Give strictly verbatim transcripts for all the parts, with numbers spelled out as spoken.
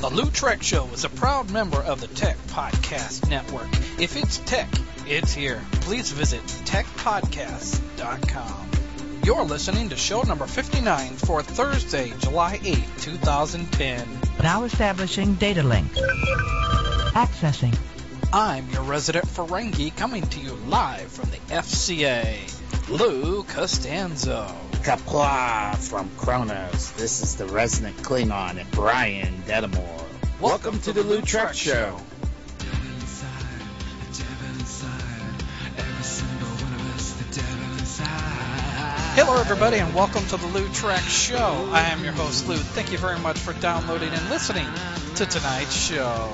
The Lou Trek Show is a proud member of the Tech Podcast Network. If it's tech, it's here. Please visit tech podcast dot com. You're listening to show number fifty-nine for Thursday, July eighth, twenty ten. Now establishing data link. Accessing. I'm your resident Ferengi coming to you live from the F C A, Lou Costanzo. Kapla from Kronos. This is the resident Klingon and Brian Dedamore. Welcome, Welcome to, to the, the Lou Trek, Trek Show. Hello, everybody, and welcome to the Lou Trek Show. I am your host, Lou. Thank you very much for downloading and listening to tonight's show.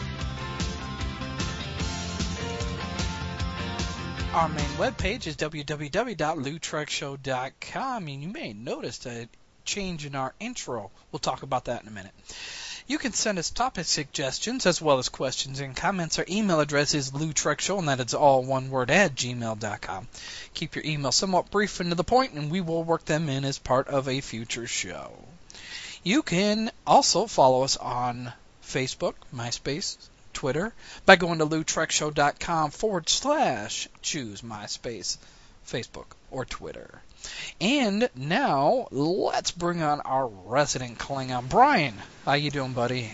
Our main webpage is w w w dot lou trek show dot com, and you may notice a change in our intro. We'll talk about that in a minute. You can send us topic suggestions as well as questions and comments. Our email address is loutrekshow, and that is all one word, at gmail dot com. Keep your email somewhat brief and to the point, and we will work them in as part of a future show. You can also follow us on Facebook, MySpace, Twitter, by going to loutrekshow.com forward slash choose MySpace, Facebook, or Twitter. And now, let's bring on our resident Klingon. Brian, how you doing, buddy?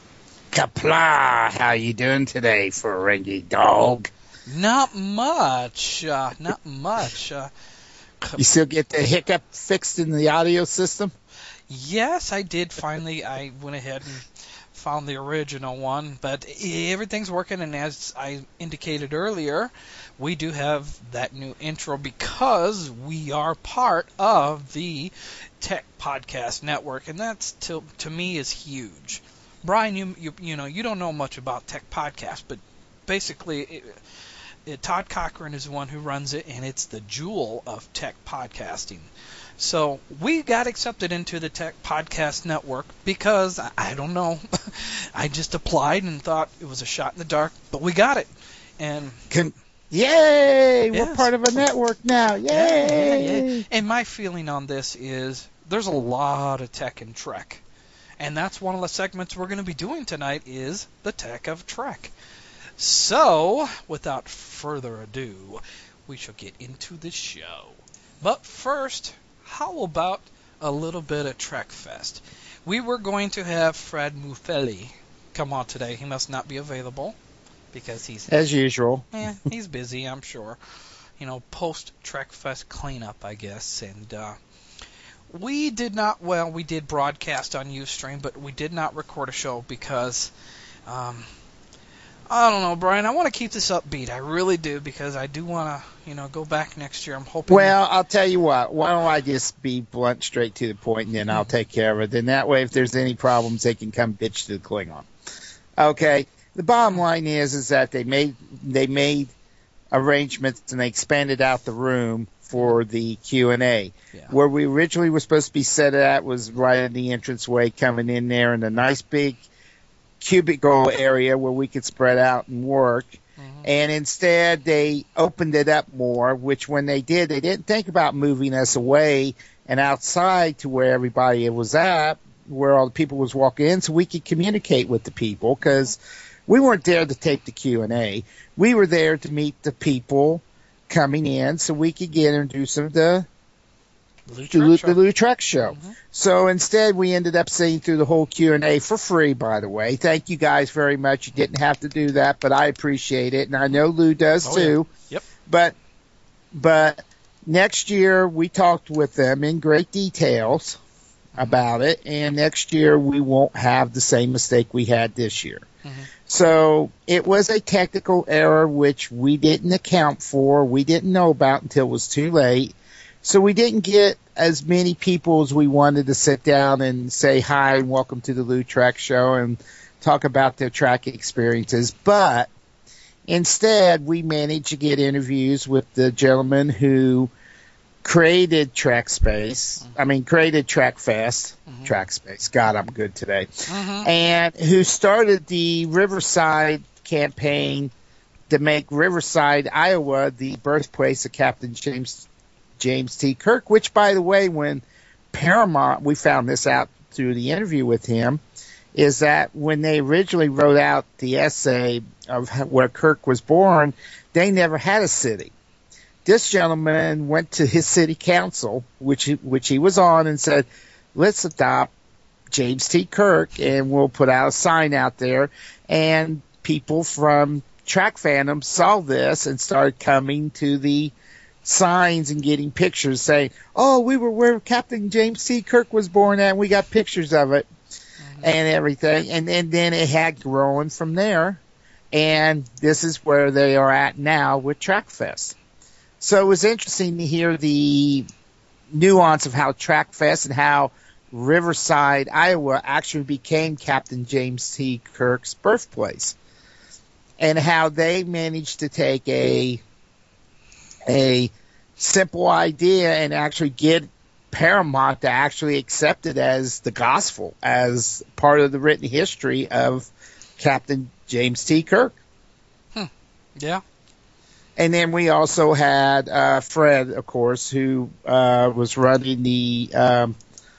Kapla, how you doing today, Ferengi dog? Not much, uh, not much. Uh, you still get the hiccup fixed in the audio system? Yes, I did finally. I went ahead and found the original one, but everything's working, and as I indicated earlier, we do have that new intro because we are part of the Tech Podcast Network, and that's to to me is huge. Brian, you you you know you don't know much about Tech Podcast, but basically, it, it, Todd Cochran is the one who runs it, and it's the jewel of tech podcasting. So we got accepted into the Tech Podcast Network because, I don't know, I just applied and thought it was a shot in the dark, but we got it. And Can, Yay! Yes. We're part of a network now. Yay! Yeah, yeah, yeah. And my feeling on this is there's a lot of tech in Trek. And that's one of the segments we're going to be doing tonight is the Tech of Trek. So, without further ado, we shall get into the show. But first, how about a little bit of Trek Fest? We were going to have Fred Muffelli come on today. He must not be available because he's... As usual. Yeah, he's busy, I'm sure. You know, post-Trek Fest cleanup, I guess. And uh, we did not... Well, we did broadcast on Ustream, but we did not record a show because... Um, I don't know, Brian. I want to keep this upbeat. I really do, because I do want to, you know, go back next year. I'm hoping. Well, I'll tell you what. Why don't I just be blunt, straight to the point, and then I'll take care of it. Then that way, if there's any problems, they can come bitch to the Klingon. Okay. The bottom line is, is that they made they made arrangements and they expanded out the room for the Q and A. Yeah. Where we originally were supposed to be set at was right in the entranceway, coming in there in a nice big cubicle area where we could spread out and work. Mm-hmm. And instead they opened it up more, which when they did, they didn't think about moving us away and outside to where everybody was at, where all the people was walking in, so we could communicate with the people, because we weren't there to tape the Q and A. We were there to meet the people coming in so we could get introduced to the Lou Trek the Lou Trek Show. Mm-hmm. So instead, we ended up sitting through the whole Q and A for free, by the way. Thank you guys very much. You didn't have to do that, but I appreciate it, and I know Lou does oh, too. Yeah. Yep. But but next year, we talked with them in great details about it, and next year we won't have the same mistake we had this year. Mm-hmm. So it was a technical error which we didn't account for, we didn't know about until it was too late. So we didn't get as many people as we wanted to sit down and say hi and welcome to the Lou Trek Show and talk about their track experiences. But instead, we managed to get interviews with the gentleman who created Trek Space. I mean, created Trek Fest. Mm-hmm. Trek Space. God, I'm good today. Mm-hmm. And who started the Riverside campaign to make Riverside, Iowa, the birthplace of Captain James James T. Kirk, which, by the way, when Paramount, we found this out through the interview with him, is that when they originally wrote out the essay of where Kirk was born, they never had a city. This gentleman went to his city council, which he, which he was on, and said, let's adopt James T. Kirk, and we'll put out a sign out there. And people from Track Fandom saw this and started coming to the signs and getting pictures saying, oh, we were where Captain James T. Kirk was born at, and we got pictures of it mm-hmm. and everything. And, and then it had grown from there. And this is where they are at now with TrackFest. So it was interesting to hear the nuance of how TrackFest and how Riverside, Iowa actually became Captain James T. Kirk's birthplace. And how they managed to take a a simple idea and actually get Paramount to actually accept it as the gospel, as part of the written history of Captain James T. Kirk. Hmm. Yeah. And then we also had uh, Fred, of course, who uh, was running the um,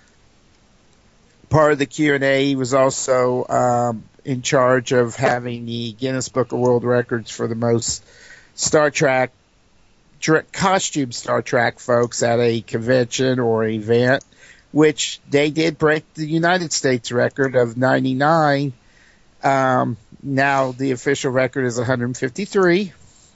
part of the Q and A. He was also um, in charge of having the Guinness Book of World Records for the most Star Trek costume Star Trek folks at a convention or event, which they did break the United States record of ninety-nine. Um, now the official record is one hundred fifty-three.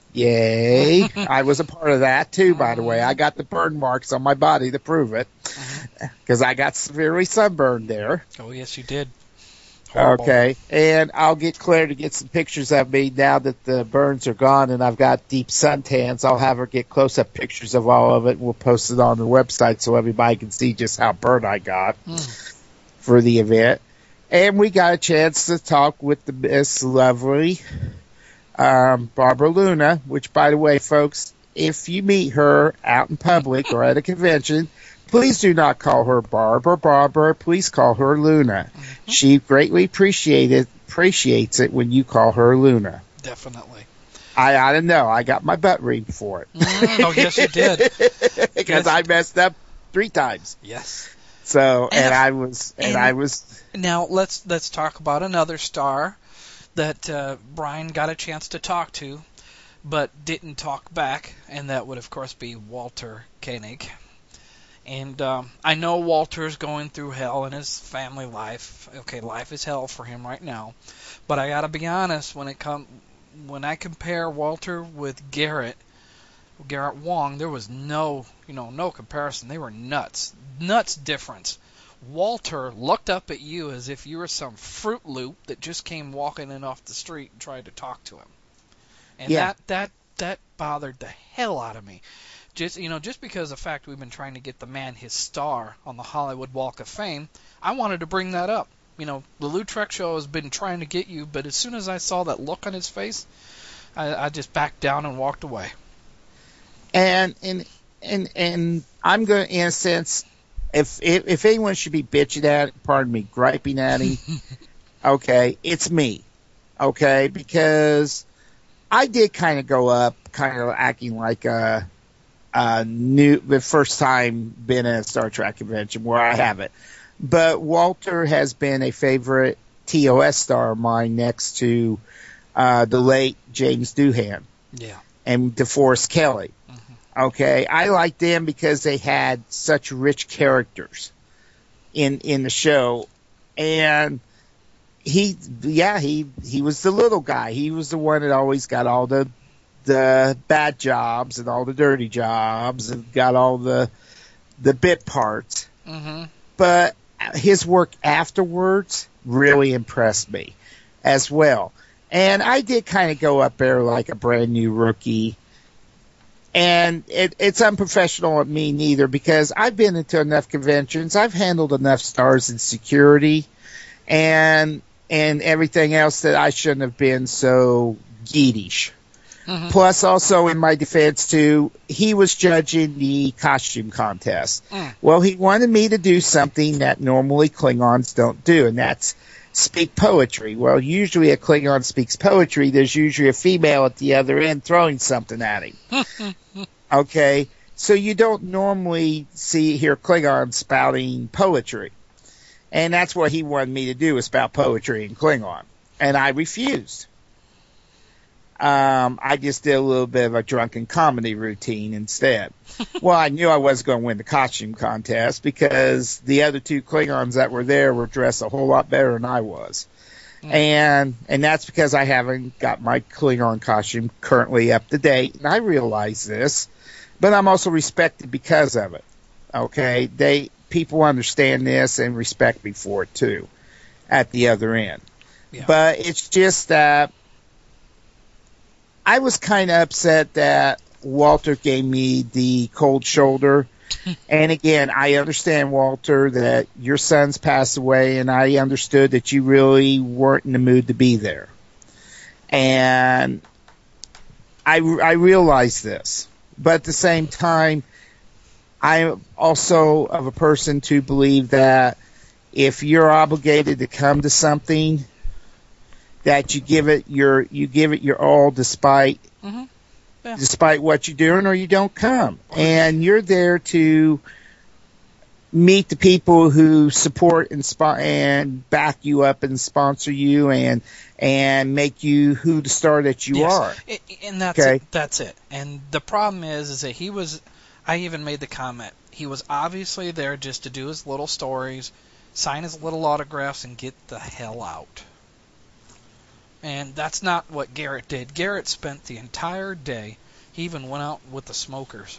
Yay. I was a part of that too, by the way. I got the burn marks on my body to prove it, because I got severely sunburned there. Oh, yes, you did. Horrible. Okay, and I'll get Claire to get some pictures of me now that the burns are gone and I've got deep suntans. I'll have her get close-up pictures of all of it, and we'll post it on the website so everybody can see just how burned I got mm. for the event. And we got a chance to talk with the Miss Lovely um, Barbara Luna, which, by the way, folks, if you meet her out in public or at a convention, please do not call her Barb or Barbara. Please call her Luna. Mm-hmm. She greatly appreciated, appreciates it when you call her Luna. Definitely. I, I don't know. I got my butt reamed for it. Mm, oh, yes, you did. Because yes. I messed up three times. Yes. So, and, and if, I was, and, and I was. Now let's let's talk about another star that uh, Brian got a chance to talk to, but didn't talk back, and that would of course be Walter Koenig. And um, I know Walter's going through hell in his family life. Okay, life is hell for him right now. But I gotta be honest, when it come, when I compare Walter with Garrett, Garrett Wong, there was no, you know, no comparison. They were nuts, nuts difference. Walter looked up at you as if you were some Fruit Loop that just came walking in off the street and tried to talk to him. And yeah. that that that bothered the hell out of me. Just you know, just because of the fact we've been trying to get the man his star on the Hollywood Walk of Fame, I wanted to bring that up. You know, the Lou Trek Show has been trying to get you, but as soon as I saw that look on his face, I, I just backed down and walked away. And and and and I'm going, in a sense, if if, if anyone should be bitching at, pardon me, griping at him, okay, it's me, okay, because I did kind of go up, kind of acting like a. Uh, new, the first time been at a Star Trek convention where I haven't. But Walter has been a favorite T O S star of mine next to uh, the late James Doohan. Yeah. And DeForest Kelley. Mm-hmm. Okay. I liked them because they had such rich characters in, in the show. And he, yeah, he, he was the little guy. He was the one that always got all the the bad jobs and all the dirty jobs and got all the the bit parts. Mm-hmm. But his work afterwards really impressed me as well. And I did kind of go up there like a brand new rookie. And it, it's unprofessional of me neither, because I've been into enough conventions. I've handled enough stars in security and and everything else that I shouldn't have been so geetish. Mm-hmm. Plus, also in my defense, too, he was judging the costume contest. Mm. Well, he wanted me to do something that normally Klingons don't do, and that's speak poetry. Well, usually a Klingon speaks poetry. There's usually a female at the other end throwing something at him. Okay? So you don't normally see hear Klingons spouting poetry. And that's what he wanted me to do, was spout poetry in Klingon. And I refused. Um, I just did a little bit of a drunken comedy routine instead. Well, I knew I wasn't going to win the costume contest because the other two Klingons that were there were dressed a whole lot better than I was. Mm. And and that's because I haven't got my Klingon costume currently up to date. And I realize this, but I'm also respected because of it. Okay? They people understand this and respect me for it too at the other end. Yeah. But it's just that I was kind of upset that Walter gave me the cold shoulder. And again, I understand, Walter, that your son's passed away, and I understood that you really weren't in the mood to be there. And I, I realize this. But at the same time, I'm also of a person to believe that if you're obligated to come to something, that you give it your you give it your all despite mm-hmm. yeah. despite what you're doing, or you don't come. And you're there to meet the people who support and spo- and back you up and sponsor you and and make you who the star that you yes. are. And that's okay? it. That's it. And the problem is, is that he was. I even made the comment. He was obviously there just to do his little stories, sign his little autographs, and get the hell out. And that's not what Garrett did. Garrett spent the entire day. He even went out with the smokers.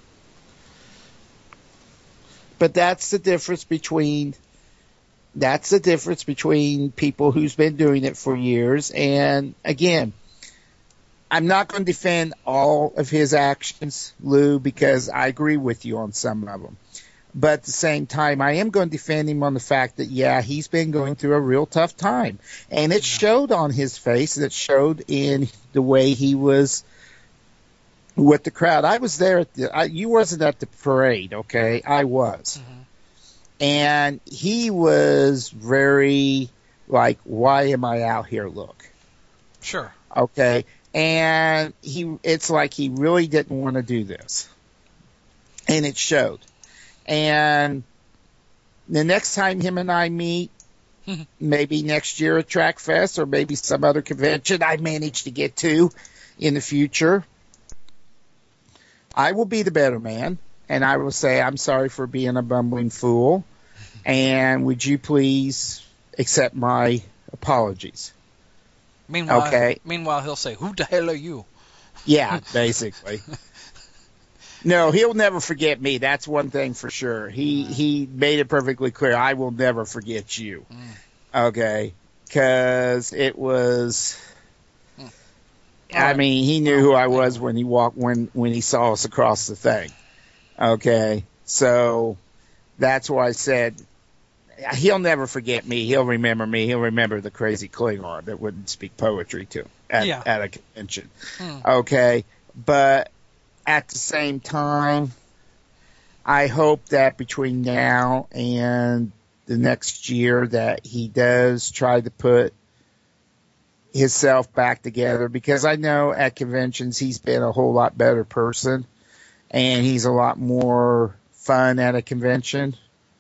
But that's the difference between that's the difference between people who's been doing it for years. And again, I'm not going to defend all of his actions, Lou, because I agree with you on some of them. But at the same time, I am going to defend him on the fact that, yeah, he's been going through a real tough time. And it showed on his face, and it showed in the way he was with the crowd. I was there at the, I, you wasn't at the parade, okay? I was. Mm-hmm. And he was very, like, why am I out here, look? Sure. Okay. And he, it's like he really didn't want to do this. And it showed. And the next time him and I meet, maybe next year at Track Fest or maybe some other convention I manage to get to in the future, I will be the better man, and I will say, I'm sorry for being a bumbling fool, and would you please accept my apologies? Meanwhile, okay. Meanwhile, he'll say, who the hell are you? Yeah, basically. No, he'll never forget me. That's one thing for sure. He he made it perfectly clear. I will never forget you. Mm. Okay, because it was. Mm. I right. mean, he knew who I was when he walked when when he saw us across the thing. Okay, so that's why I said he'll never forget me. He'll remember me. He'll remember the crazy Klingon that wouldn't speak poetry to him at, yeah. at a convention. Mm. Okay, but. At the same time, I hope that between now and the next year that he does try to put himself back together, because I know at conventions he's been a whole lot better person and he's a lot more fun at a convention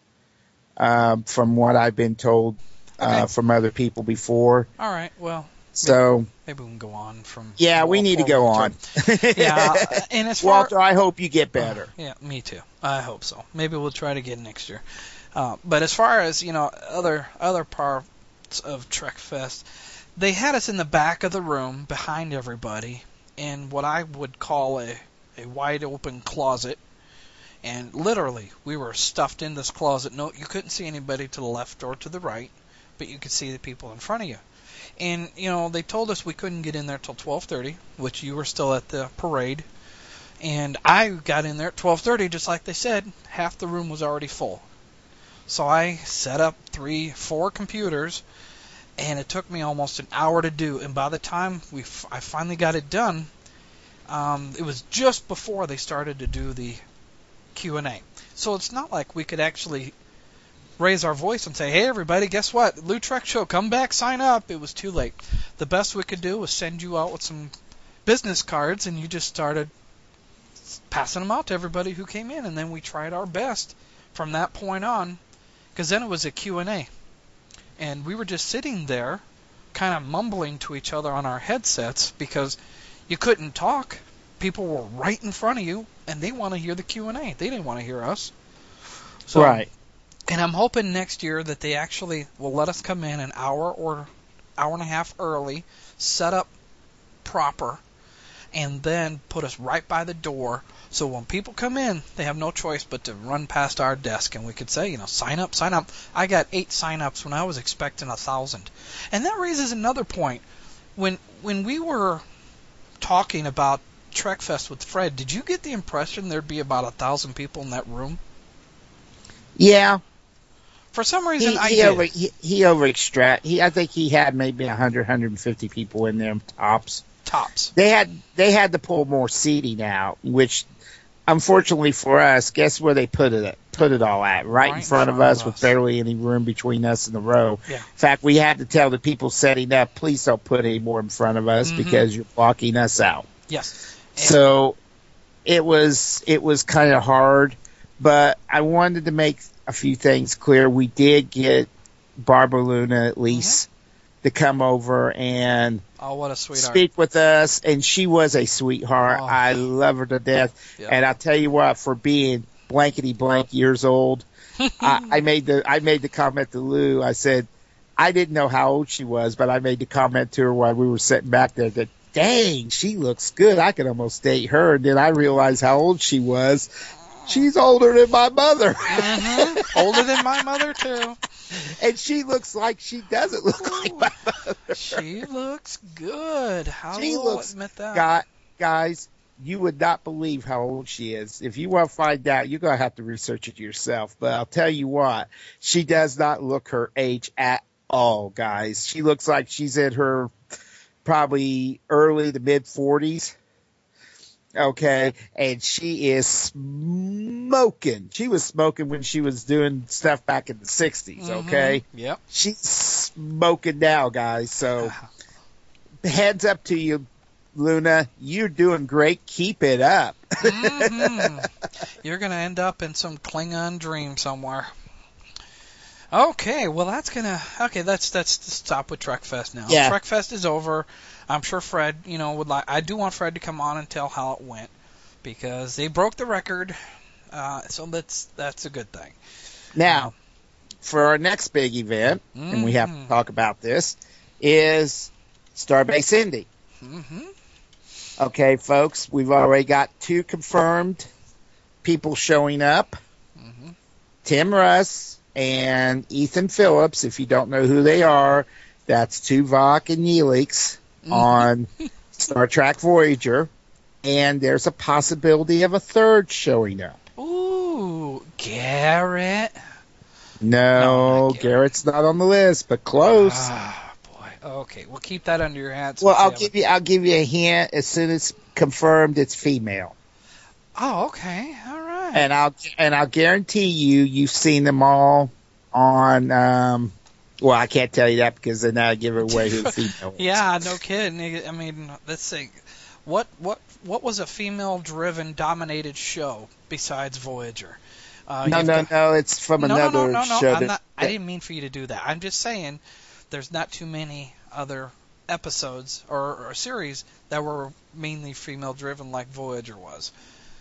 um, from what I've been told uh, okay. from other people before. All right, well. So maybe we can go on from. Yeah, we need to go on. yeah, and as far, Walter, I hope you get better. Uh, yeah, me too. I hope so. Maybe we'll try to get next year. Uh, but as far as you know, other other parts of Trek Fest, they had us in the back of the room behind everybody in what I would call a a wide open closet, and literally we were stuffed in this closet. No, you couldn't see anybody to the left or to the right, but you could see the people in front of you. And, you know, they told us we couldn't get in there till twelve thirty, which you were still at the parade. And I got in there at twelve thirty, just like they said. Half the room was already full. So I set up three, four computers, and it took me almost an hour to do. And by the time we, f- I finally got it done, um, it was just before they started to do the Q and A. So it's not like we could actually raise our voice and say, hey, everybody, guess what? Lou Trek Show, come back, sign up. It was too late. The best we could do was send you out with some business cards, and you just started passing them out to everybody who came in, and then we tried our best from that point on, because then it was a Q and A. And we were just sitting there kind of mumbling to each other on our headsets because you couldn't talk. People were right in front of you, and they want to hear the Q and A. They didn't want to hear us. So, right. And I'm hoping next year that they actually will let us come in an hour or hour and a half early, set up proper, and then put us right by the door. So when people come in, they have no choice but to run past our desk, and we could say, you know, sign up, sign up. I got eight sign-ups when I was expecting a thousand. And that raises another point. When when we were talking about Trek Fest with Fred, did you get the impression there'd be about a thousand people in that room? Yeah. For some reason, he, I he did. Over, he, he over extract. He, I think he had maybe one hundred, one hundred fifty people in there tops. Tops. They had they had to pull more seating out, which, unfortunately for us, guess where they put it put it all at? Right, right in front of us, of us with barely any room between us and the row. Yeah. In fact, we had to tell the people setting up, please don't put any more in front of us mm-hmm. because you're blocking us out. Yes. And so it was it was kind of hard, but I wanted to make a few things clear. We did get Barbara Luna at least mm-hmm. to come over and oh, what a sweetheart. speak with us, and she was a sweetheart. Oh. I love her to death. Yep. And I'll tell you what, for being blankety blank years old, I, I made the I made the comment to Lou. I said I didn't know how old she was, but I made the comment to her while we were sitting back there that, dang, she looks good. I could almost date her. And then I realized how old she was. She's older than my mother. Mm-hmm. Older than my mother, too. And she looks like she doesn't look Ooh, like my mother. She looks good. I she will looks, admit that. God, guys, you would not believe how old she is. If you want to find out, you're going to have to research it yourself. But I'll tell you what, she does not look her age at all, guys. She looks like she's in her probably early to mid forties. Okay, and she is smoking. She was smoking when she was doing stuff back in the sixties, okay? Mm-hmm. Yep. She's smoking now, guys. So, heads up to you, Luna. You're doing great. Keep it up. Mm-hmm. You're going to end up in some Klingon dream somewhere. Okay, well, that's going to... Okay, let's, let's stop with Trek Fest now. Yeah. Trek Fest is over. I'm sure Fred, you know, would like. I do want Fred to come on and tell how it went because they broke the record. Uh, so that's that's a good thing. Now, for our next big event, mm-hmm. and we have to talk about this, is Starbase Indy. Mm-hmm. Okay, folks, we've already got two confirmed people showing up: mm-hmm. Tim Russ and Ethan Phillips. If you don't know who they are, that's Tuvok and Neelix on Star Trek Voyager, and there's a possibility of a third showing up. Ooh, Garrett? No, no Garrett. Garrett's not on the list, but close. Ah, boy. Okay, we'll keep that under your hat. Well, I'll give you. I'll give you a hint. As soon as confirmed, it's female. Oh, okay, all right. And I'll and I'll guarantee you, you've seen them all on. Um, Well, I can't tell you that because then I give away who the female is. Yeah, no kidding. I mean, let's see. What what what was a female-driven, dominated show besides Voyager? Uh, no, no, got... no. It's from no, another no, no, no, show. I'm that, not, that... I didn't mean for you to do that. I'm just saying there's not too many other episodes or, or series that were mainly female-driven like Voyager was.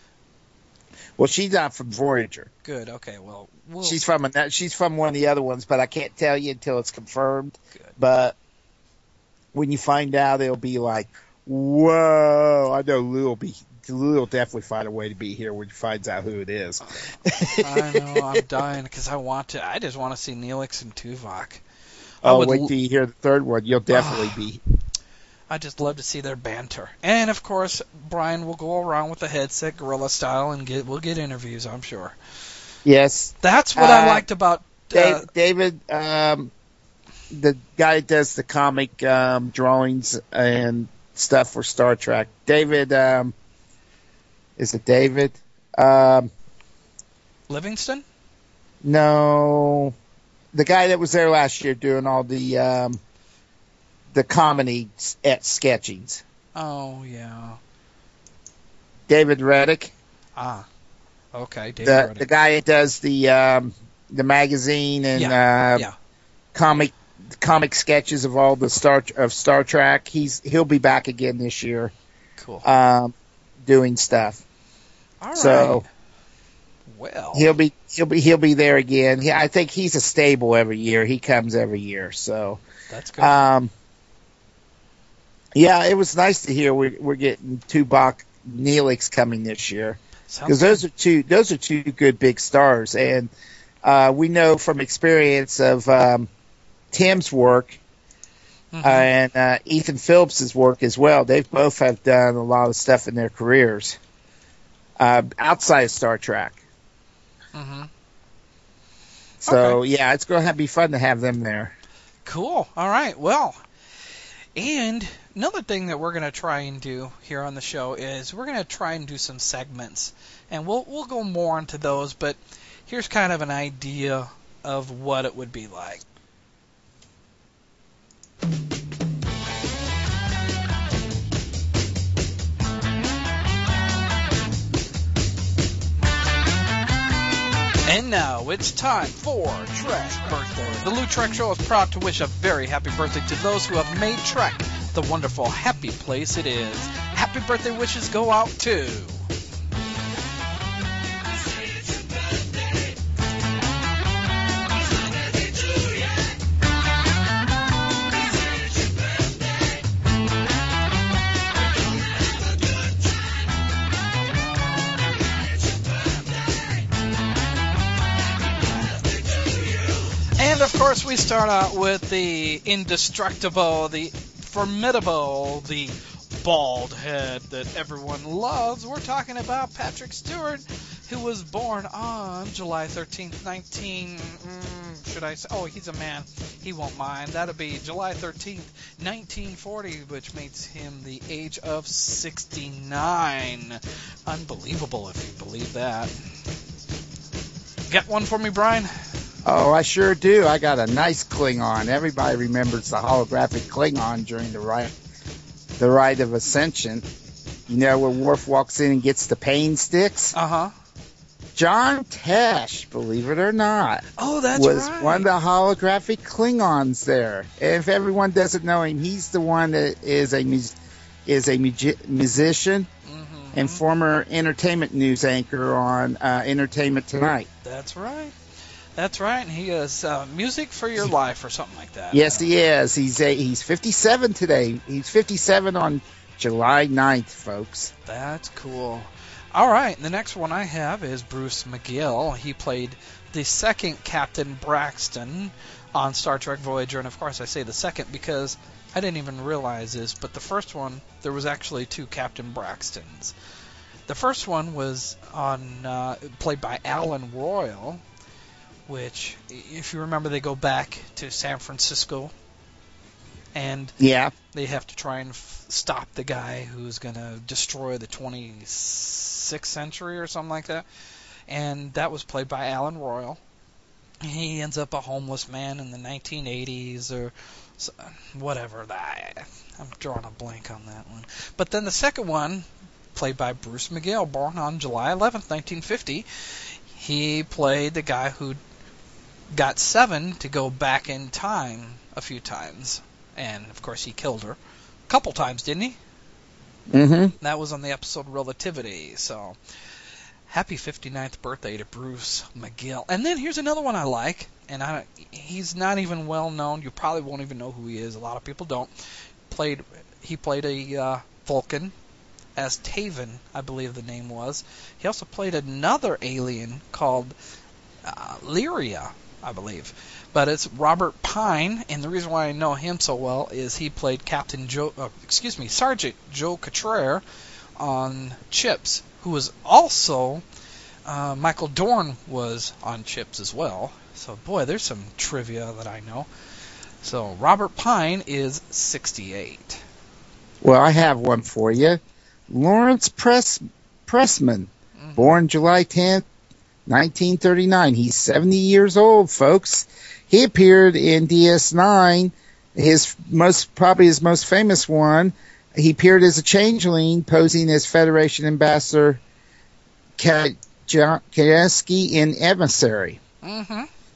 Well, she's not from Voyager. Good. Okay. Well, we'll... she's from a, she's from one of the other ones, but I can't tell you until it's confirmed. Good. But when you find out, it'll be like, whoa! I know Lou will be. Lou will definitely find a way to be here when he finds out who it is. I know. I'm dying because I want to. I just want to see Neelix and Tuvok. Oh, wait till you hear the third one. You'll definitely be. I just love to see their banter. And, of course, Brian will go around with the headset guerrilla style and get we'll get interviews, I'm sure. Yes. That's what uh, I liked about... Uh, David, um, the guy that does the comic um, drawings and stuff for Star Trek. David, um, is it David? Um, Livingston? No. The guy that was there last year doing all the... Um, the comedy at sketchings. Oh, yeah. David Reddick. Ah, okay. David the, Reddick. The guy that does the um, the magazine and Yeah. uh, yeah. comic comic sketches of all the Star of Star Trek. He's he'll be back again this year, Cool. um, doing stuff. All right. So well, he'll be he'll be he'll be there again. He, I think he's a stable every year. He comes every year. So that's good. um, yeah, it was nice to hear we're we're getting Tuvok Neelix coming this year, Sounds because good. those are two those are two good big stars, and uh, we know from experience of um, Tim's work Mhm. uh, and uh, Ethan Phillips' work as well. They both have done a lot of stuff in their careers uh, outside of Star Trek. Mhm. So yeah, it's going to be fun to have them there. Cool. All right. Well, and another thing that we're going to try and do here on the show is we're going to try and do some segments, and we'll we'll go more into those. But here's kind of an idea of what it would be like. And now it's time for Trek Birthday. The Lou Trek Show is proud to wish a very happy birthday to those who have made Trek the wonderful, happy place it is. Happy birthday wishes go out to... And of course, we start out with the indestructible, the formidable, the bald head that everyone loves. We're talking about Patrick Stewart, who was born on July thirteenth, nineteen. Mm, should I say? Oh, he's a man. He won't mind. That'll be July thirteenth, nineteen forty, which makes him the age of sixty-nine. Unbelievable, if you believe that. Got one for me, Brian? Oh, I sure do. I got a nice Klingon. Everybody remembers the holographic Klingon during the rite, the rite of Ascension. You know, where Worf walks in and gets the pain sticks? Uh-huh. John Tesh, believe it or not, Oh, that's was right. one of the holographic Klingons there. And if everyone doesn't know him, he's the one that is a mus- is a mu- musician Mhm. and former entertainment news anchor on uh, Entertainment Tonight. That's right. That's right. And he is uh, Music for Your Life or something like that. Yes, Uh, he is. He's a, he's fifty-seven today. He's fifty-seven on July ninth, folks. That's cool. All right. The next one I have is Bruce McGill. He played the second Captain Braxton on Star Trek Voyager. And, of course, I say the second because I didn't even realize this, but the first one, there was actually two Captain Braxtons. The first one was on uh, played by Alan Royal, which, if you remember, they go back to San Francisco, and Yeah. they have to try and f- stop the guy who's going to destroy the twenty-sixth century or something like that. And that was played by Alan Royal. He ends up a homeless man in the nineteen eighties or s- whatever. I, I'm drawing a blank on that one. But then the second one, played by Bruce McGill, born on July eleventh, nineteen fifty, he played the guy who got Seven to go back in time a few times. And, of course, he killed her. A couple times, didn't he? Mm-hmm. That was on the episode Relativity. So, happy fifty-ninth birthday to Bruce McGill. And then here's another one I like. And I, he's not even well known. You probably won't even know who he is. A lot of people don't. Played, He played a uh, Vulcan as Taven, I believe the name was. He also played another alien called uh, Lyria, I believe. But it's Robert Pine, and the reason why I know him so well is he played Captain Joe, uh, excuse me, Sergeant Joe Cottrell on Chips, who was also, uh, Michael Dorn was on Chips as well. So, boy, there's some trivia that I know. So, Robert Pine is sixty-eight. Well, I have one for you. Lawrence Press Pressman, Mm-hmm. born July tenth, nineteen thirty-nine. He's seventy years old, folks. He appeared in D S nine. His most, probably his most famous one. He appeared as a changeling, posing as Federation Ambassador Kajeski in Emissary. Mm-hmm.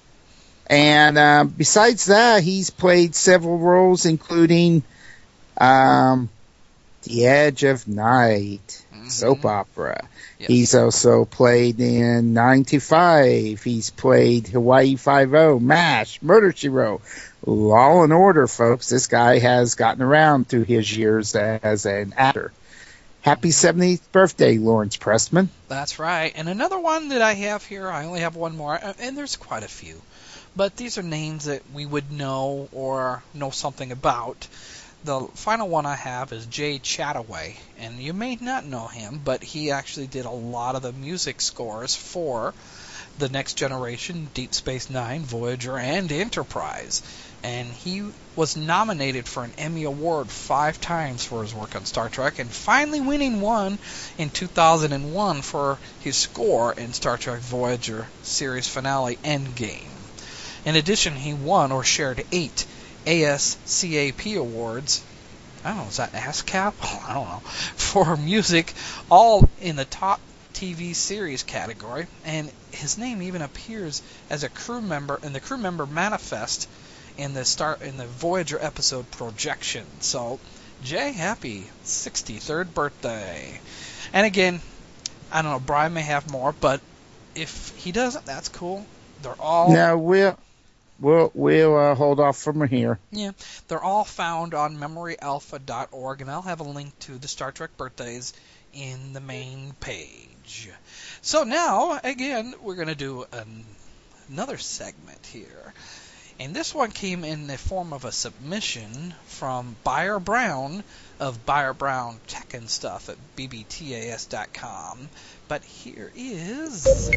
And uh, besides that, he's played several roles, including um, The Edge of Night, mm-hmm. soap opera. Yes. He's also played in nine to five. He's played Hawaii Five-O, MASH, Murder, She Wrote, Law and Order, folks. This guy has gotten around through his years as an actor. Happy seventieth birthday, Lawrence Pressman. That's right. And another one that I have here, I only have one more, and there's quite a few. But these are names that we would know or know something about. The final one I have is Jay Chataway, and you may not know him, but he actually did a lot of the music scores for The Next Generation, Deep Space Nine, Voyager, and Enterprise. And he was nominated for an Emmy Award five times for his work on Star Trek, and finally winning one in two thousand one for his score in Star Trek Voyager series finale Endgame. In addition, he won or shared eight A S C A P awards. I don't know, is that ASCAP? Oh, I don't know. For music, all in the top T V series category, and his name even appears as a crew member in the crew member manifest in the start in the Voyager episode Projection. So, Jay, happy sixty-third birthday. And again, I don't know, Brian may have more, but if he doesn't, that's cool. They're all No, we'll we'll we'll uh, hold off from here. Yeah, they're all found on memory alpha dot org, and I'll have a link to the Star Trek birthdays in the main page. So now, again, we're going to do an, another segment here. And this one came in the form of a submission from Buyer Brown of Buyer Brown Tech and Stuff at b b t a s dot com. But here is...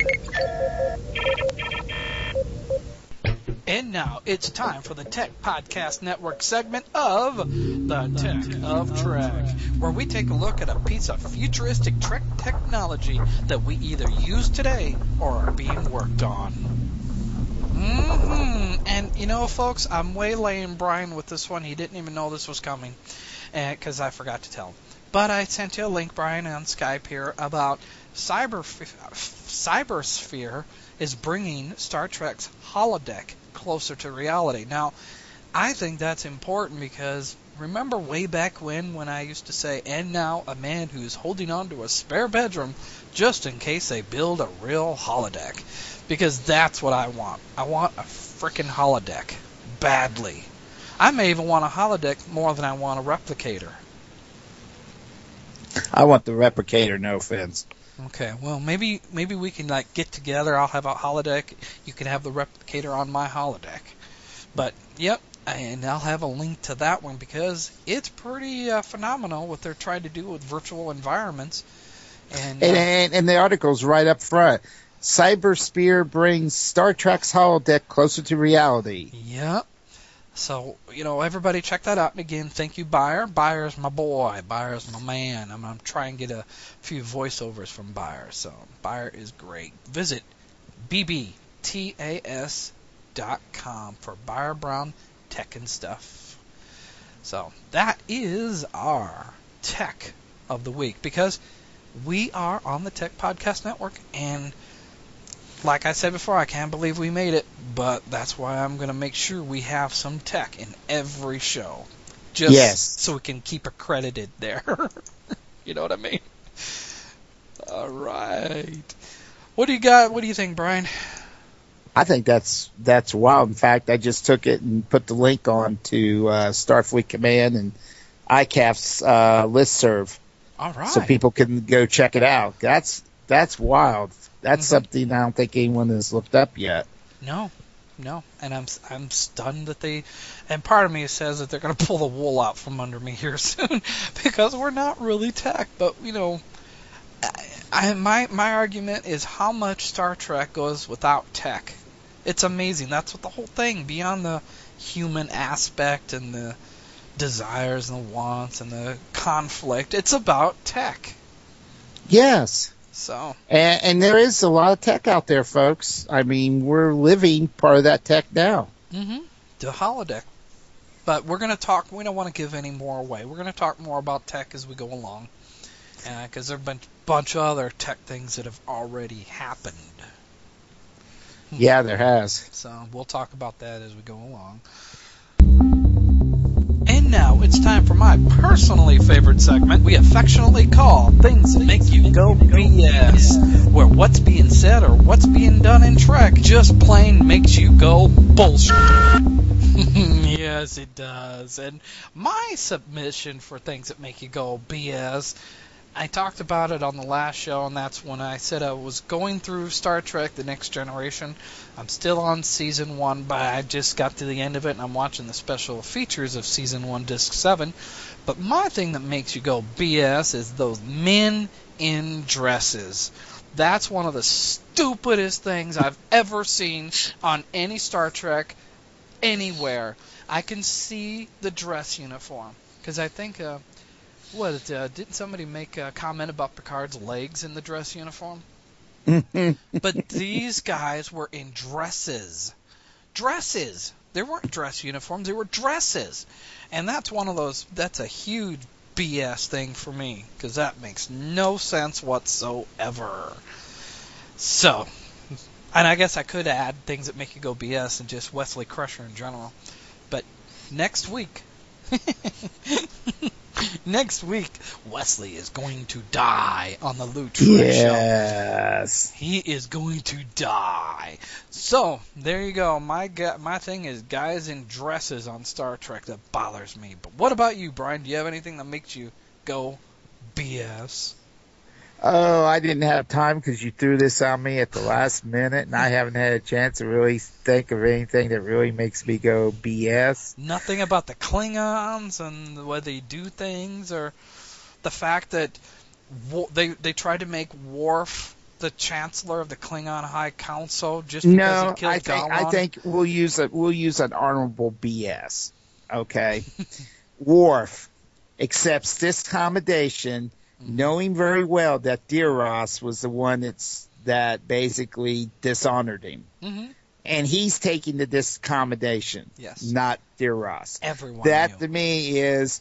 And now it's time for the Tech Podcast Network segment of The Tech of Trek, where we take a look at a piece of futuristic Trek technology that we either use today or are being worked on. Mm-hmm. And, you know, folks, I'm waylaying Brian with this one. He didn't even know this was coming because I forgot to tell him. But I sent you a link, Brian, on Skype here about Cyber Cybersphere is bringing Star Trek's holodeck closer to reality. Now, I think that's important because remember way back when when I used to say, and now a man who's holding on to a spare bedroom just in case they build a real holodeck. Because that's what I want. I want a frickin' holodeck. Badly. I may even want a holodeck more than I want a replicator. I want the replicator, no offense. Okay, well, maybe maybe we can like get together. I'll have a holodeck. You can have the replicator on my holodeck. But, yep, and I'll have a link to that one because it's pretty uh, phenomenal what they're trying to do with virtual environments. And, uh, and, and, and the article's right up front. Cybersphere brings Star Trek's holodeck closer to reality. Yep. So, you know, everybody check that out. And again, thank you, Buyer. Buyer's my boy. Buyer's my man. I'm going to try and get a few voiceovers from Buyer. So, Buyer is great. Visit b b t a s dot com for Buyer Brown Tech and Stuff. So, that is our Tech of the Week because we are on the Tech Podcast Network, and like I said before, I can't believe we made it, but that's why I'm going to make sure we have some tech in every show. Just yes. so we can keep accredited there. You know what I mean? All right. What do you got? What do you think, Brian? I think that's that's wild. In fact, I just took it and put the link on to uh, Starfleet Command and I C A F's uh, listserv. All right. So people can go check it out. That's that's wild. That's mm-hmm. something I don't think anyone has looked up yet. No, no, and I'm I'm stunned that they. And part of me says that they're going to pull the wool out from under me here soon because we're not really tech. But you know, I, I my my argument is how much Star Trek goes without tech. It's amazing. That's what the whole thing beyond the human aspect and the desires and the wants and the conflict. It's about tech. Yes. So and, and there is a lot of tech out there, folks. I mean, we're living part of that tech now. Mm-hmm. The holodeck. But we're going to talk. We don't want to give any more away. We're going to talk more about tech as we go along, because uh, there have been a bunch of other tech things that have already happened. Yeah, there has. So we'll talk about that as we go along. And now it's time for my personally favorite segment we affectionately call Things That Make You Go B S, where what's being said or what's being done in Trek just plain makes you go bullshit. Yes, it does. And my submission for Things That Make You Go B S, I talked about it on the last show, and that's when I said I was going through Star Trek The Next Generation. I'm still on Season one, but I just got to the end of it, and I'm watching the special features of Season one, Disc seven. But my thing that makes you go B S is those men in dresses. That's one of the stupidest things I've ever seen on any Star Trek anywhere. I can see the dress uniform, because I think... Uh, What, uh, didn't somebody make a comment about Picard's legs in the dress uniform? But these guys were in dresses. Dresses! They weren't dress uniforms, they were dresses. And that's one of those, that's a huge B S thing for me, because that makes no sense whatsoever. So, and I guess I could add Things That Make You Go B S and just Wesley Crusher in general. But next week... Next week, Wesley is going to die on the Lou Trek yes. show. He is going to die. So, there you go. My gu- my thing is guys in dresses on Star Trek. That bothers me. But what about you, Brian? Do you have anything that makes you go B S? Oh, I didn't have time because you threw this on me at the last minute, and I haven't had a chance to really think of anything that really makes me go B S. Nothing about the Klingons and the way they do things, or the fact that Wo- they they tried to make Worf the Chancellor of the Klingon High Council just because No, he killed I think Galwan? I think we'll use a we'll use an honorable B S. Okay, Worf accepts this accommodation, knowing very well that Deros was the one that's that basically dishonored him, Mm-hmm. and he's taking the disaccommodation, Yes. not Deros. Everyone That knew. to me is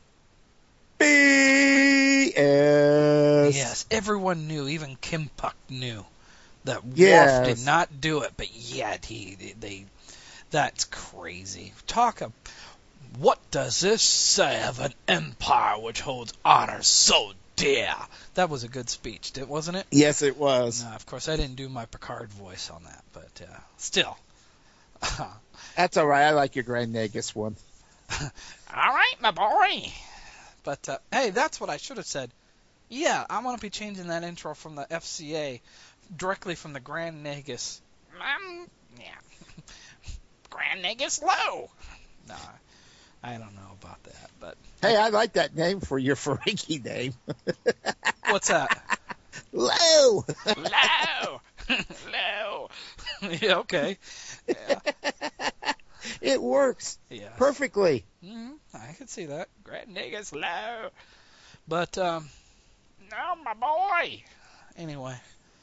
B S. Yes, everyone knew. Even Kim Puck knew that Yes. Worf did not do it, but yet he they. they that's crazy. Talk of what does this say of an empire which holds honor so dear? That was a good speech, wasn't it? Yes, it was. No, of course, I didn't do my Picard voice on that, but uh, still. That's all right. I like your Grand Nagus one. All right, my boy. But, uh, hey, that's what I should have said. Yeah, I'm going to be changing that intro from the F C A directly from the Grand Nagus. Um, yeah. Grand Nagus Low. No, I don't know about that, but... Hey, I like that name for your Ferengi name. What's that? Low. Low. Low. Yeah, okay. Yeah. It works Yeah. perfectly. Mm-hmm. I can see that. Grand Nagus Low. But, um, no, my boy. Anyway.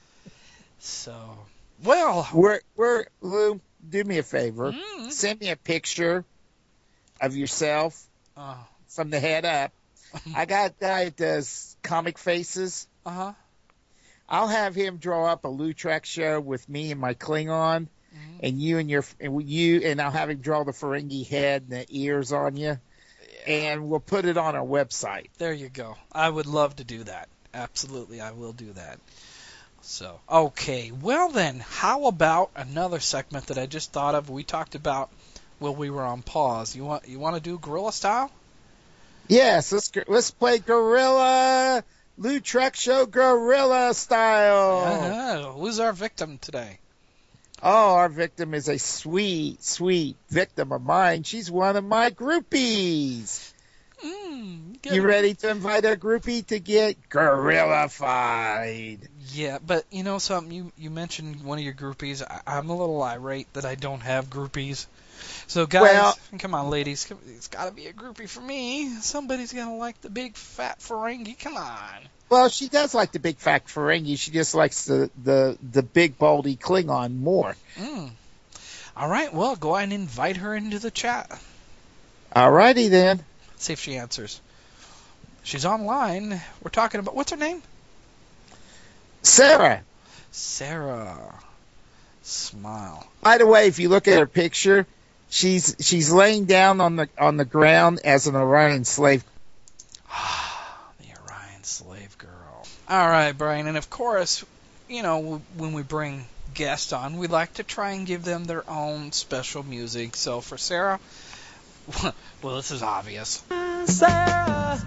So, well. We're, we're, Lou, do me a favor. Mm. Send me a picture of yourself Oh. from the head up. I got a guy that does comic faces. Uh-huh. I'll have him draw up a Lou Trek show with me and my Klingon, Mm-hmm. and you and your and you and I'll have him draw the Ferengi head and the ears on you, and we'll put it on our website. There you go. I would love to do that. Absolutely, I will do that. So, okay. Well then, how about another segment that I just thought of? We talked about while we were on pause. You want you want to do Gorilla Style? Yes, let's let's play Gorilla Lou Trek Show Gorilla Style. Uh-huh. Who's our victim today? Oh, our victim is a sweet, sweet victim of mine. She's one of my groupies. Mm, You ready to invite our groupie to get gorilla-fied? Yeah, but you know something? You you mentioned one of your groupies. I, I'm a little irate that I don't have groupies. So guys, Well- come on, ladies, come, it's got to be a groupie for me. Somebody's gonna like the big fat Ferengi. Come on. Well, she does like the big fat Ferengi. She just likes the, the, the big baldy Klingon more. Mm. All right, well, go ahead and invite her into the chat. Alrighty then. See if she answers. She's online. We're talking about, what's her name? Sarah. Sarah. Smile. By the way, if you look at her picture, she's she's laying down on the on the ground as an Orion slave. The Orion slave girl. All right, Brian, and of course, you know, when we bring guests on, we like to try and give them their own special music. So for Sarah, well, this is obvious. Sarah,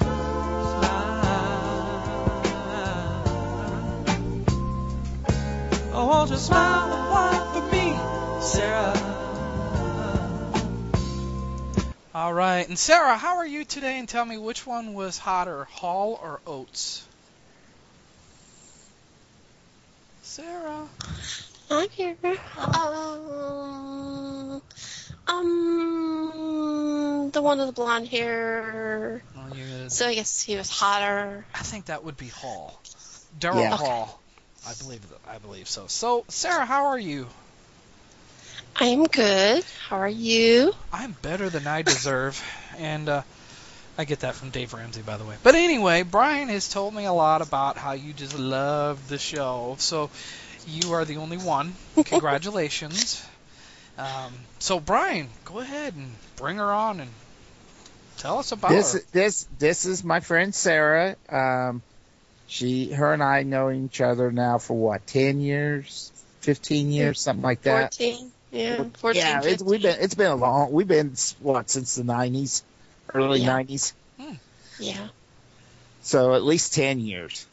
I want you to smile and whine for me, Sarah. All right, and Sarah, how are you today? And tell me which one was hotter, Hall or Oates? Sarah. I'm here. Um, um, the one with the blonde hair. Oh, you, So I guess he was hotter. I think that would be Hall. Daryl Yeah. Hall. I believe I believe so. So, Sarah, how are you? I'm good. How are you? I'm better than I deserve, and uh, I get that from Dave Ramsey, by the way. But anyway, Brian has told me a lot about how you just love the show. So you are the only one. Congratulations. Um, so, Brian, go ahead and bring her on and tell us about This her. this this is my friend Sarah. Um, she, her, and I know each other now for what, ten years, fifteen years, something like that. Fourteen. Yeah, fourteen. Yeah, it's, we've been it's been a long. We've been what since the nineties, early Yeah. nineties. Yeah. So at least ten years.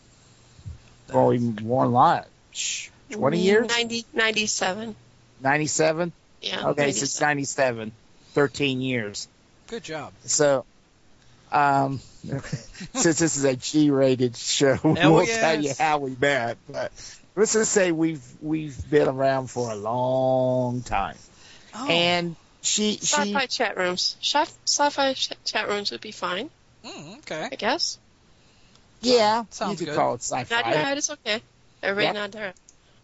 Or even more than that. Shh, Twenty years. Ninety, ninety-seven. Ninety-seven. Yeah. Okay, since ninety-seven. Thirteen years. Good job. So, um, since this is a G-rated show, Oh, we'll yes. tell you how we met. But let's just say we've we've been around for a long time. Oh, And she she Sci-fi chat rooms. Sci- Sci-fi ch- chat rooms would be fine, mm, okay. I guess. yeah, Sounds you could good. call it Not sci-fi. yet, it's okay. Everybody Yep. not there.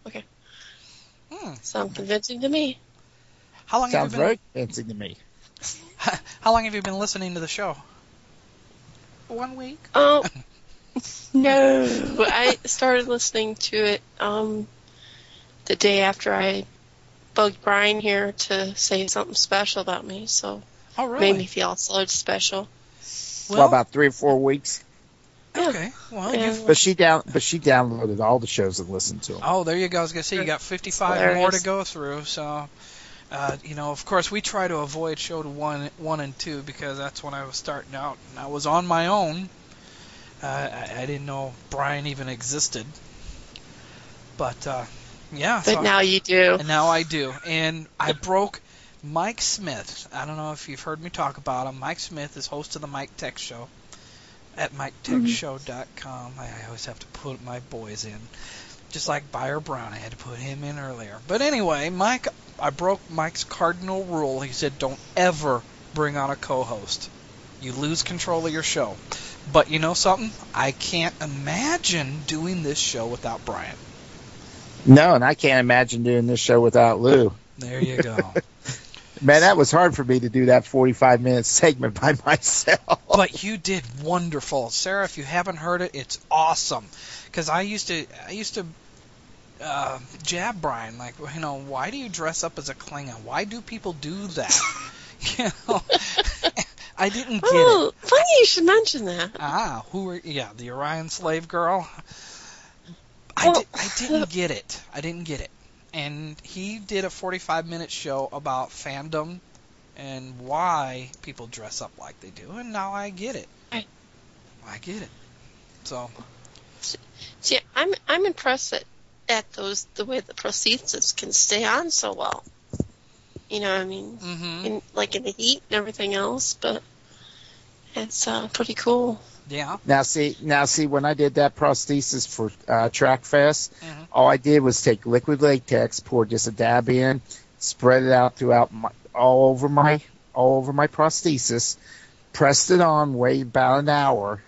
Hmm. Sounds convincing to me. How long Sounds have you been? very convincing to me. How long have you been listening to the show? One week. Oh, no. I started listening to it um, the day after I bugged Brian here to say something special about me, so Oh, it really? made me feel so special. Well, about three or four weeks. okay. Well, Yeah. you've But she down but she downloaded all the shows and listened to them. Oh, there you go. I was going to say, you got fifty-five Hilarious. more to go through. So, uh, you know, of course, we try to avoid show to one, one and two because that's when I was starting out. And I was on my own. Uh, I, I didn't know Brian even existed. But, uh, yeah. But so, now you do. and now I do. And I broke Mike Smith. I don't know if you've heard me talk about him. Mike Smith is host of the Mike Tech Show at mike tech show dot com. I, I always have to put my boys in. Just like Buyer Brown, I had to put him in earlier. But anyway, Mike, I broke Mike's cardinal rule. He said, don't ever bring on a co-host. You lose control of your show. But you know something? I can't imagine doing this show without Brian. No, and I can't imagine doing this show without Lou. There you go. Man, that was hard for me to do that forty-five minute segment by myself. But you did wonderful, Sarah. If you haven't heard it, it's awesome. Because I used to, I used to uh, jab Brian, like, you know, why do you dress up as a Klingon? Why do people do that? You know, I didn't get it. Oh, funny you should mention that. Ah, who are? Yeah, the Orion slave girl. I Well, did, I didn't get it. I didn't get it. And he did a forty-five minute show about fandom and why people dress up like they do, and now I get it. Right. I get it. So, See, I'm I'm impressed at, at those the way the prosthesis can stay on so well. You know what I mean? hmm In, like in the heat and everything else, but it's uh, pretty cool. yeah. Now see, now see, when I did that prosthesis for uh, Track Fest, Mhm. all I did was take liquid latex, pour just a dab in, spread it out throughout my, all over my all over my prosthesis, pressed it on, waited about an hour,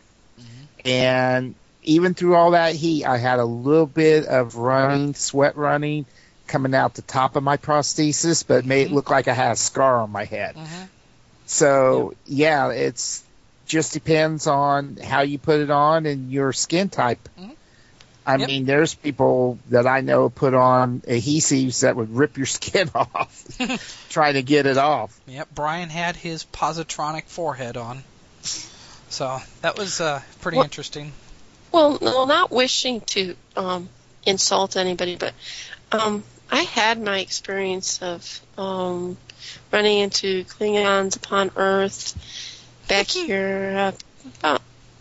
and even through all that heat, I had a little bit of running, sweat running, coming out the top of my prosthesis, but it made it look like I had a scar on my head. hmm So yeah, it's just depends on how you put it on and your skin type. I Yep. mean, there's people that I know put on adhesives that would rip your skin off, trying to get it off. Yep, Brian had his positronic forehead on. So that was uh, pretty Well- interesting. Well, no, not wishing to um, insult anybody, but um, I had my experience of um, running into Klingons upon Earth back here uh, about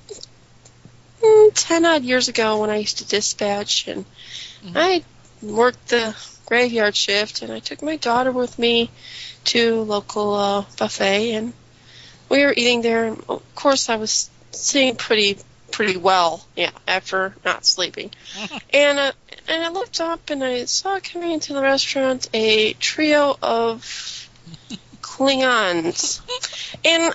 mm, ten odd years ago when I used to dispatch, and Mhm. I worked the graveyard shift, and I took my daughter with me to a local uh, buffet, and we were eating there, and of course I was sitting pretty pretty well, yeah, after not sleeping. and uh, and I looked up and I saw coming into the restaurant a trio of Klingons. And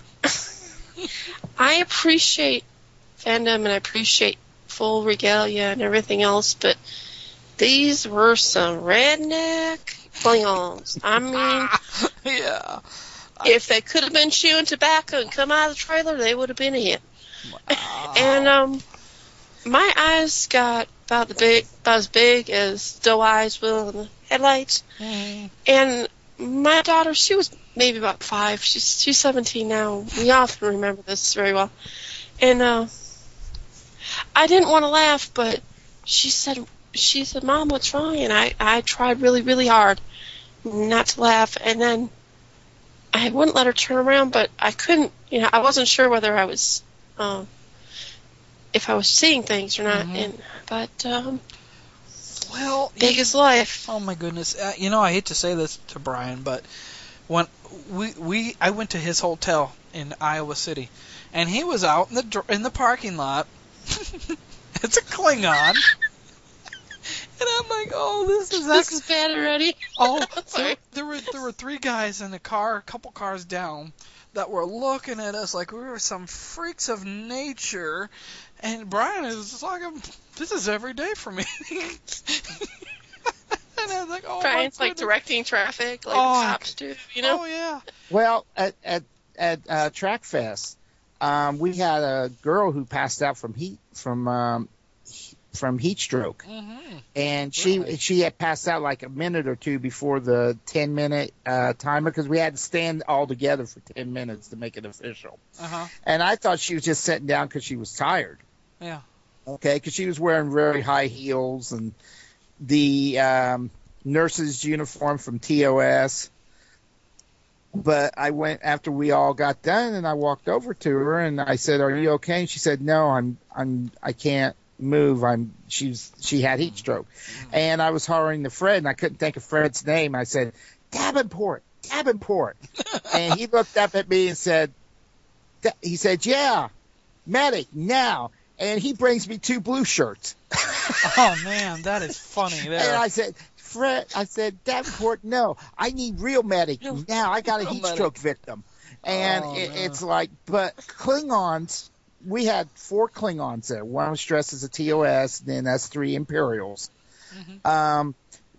I appreciate fandom and I appreciate full regalia and everything else, but these were some redneck Klingons. I mean, Yeah. if they could have been chewing tobacco and come out of the trailer, they would have been in. Wow. And um, my eyes got about the big, about as big as doe eyes will in the headlights. Mhm. And my daughter, she was maybe about five. She's she's seventeen now. We often remember this very well. And uh, I didn't want to laugh, but she said, she said, "Mom, what's wrong?" And I I tried really really hard not to laugh, and then I wouldn't let her turn around, but I couldn't. You know, I wasn't sure whether I was. Um, if I was seeing things or not, Mhm. and but um, Well, big as life. oh my goodness. Uh, you know, I hate to say this to Brian, but when we we I went to his hotel in Iowa City, and he was out in the dr- in the parking lot. It's a Klingon. And I'm like, oh, this is This actually is bad already. Oh, there, Sorry. there were there were three guys in the car, a couple cars down, that were looking at us like we were some freaks of nature. And Brian is just like, this is every day for me. And I was like, oh, Brian's my like goodness. directing traffic, like Oh, the cops do, you know. Oh yeah. Well, at at at uh, Trackfest, um, we had a girl who passed out from heat from um, he- from heat stroke, Mm-hmm. and she Really? she had passed out like a minute or two before the ten minute uh, timer because we had to stand all together for ten minutes to make it official. Uh huh. And I thought she was just sitting down because she was tired. Yeah. Okay, because she was wearing very high heels and the um, nurse's uniform from T O S. But I went after we all got done, and I walked over to her and I said, "Are you okay?" And she said, "No, I'm, I'm, I can't move. I'm." She's, she had heat stroke, and I was hollering to Fred, and I couldn't think of Fred's name. I said, "Davenport, Davenport," and he looked up at me and said, "Da-" he said, "Yeah, medic now." And he brings me two blue shirts. Oh man, that is funny. There. And I said, Fred, I said, Davenport, no, I need real medic now. I got a Real heat medic. stroke victim. And Oh, it, no. it's like, but Klingons, we had four Klingons there. One was dressed as a T O S, and then that's three Imperials. Mhm. Um,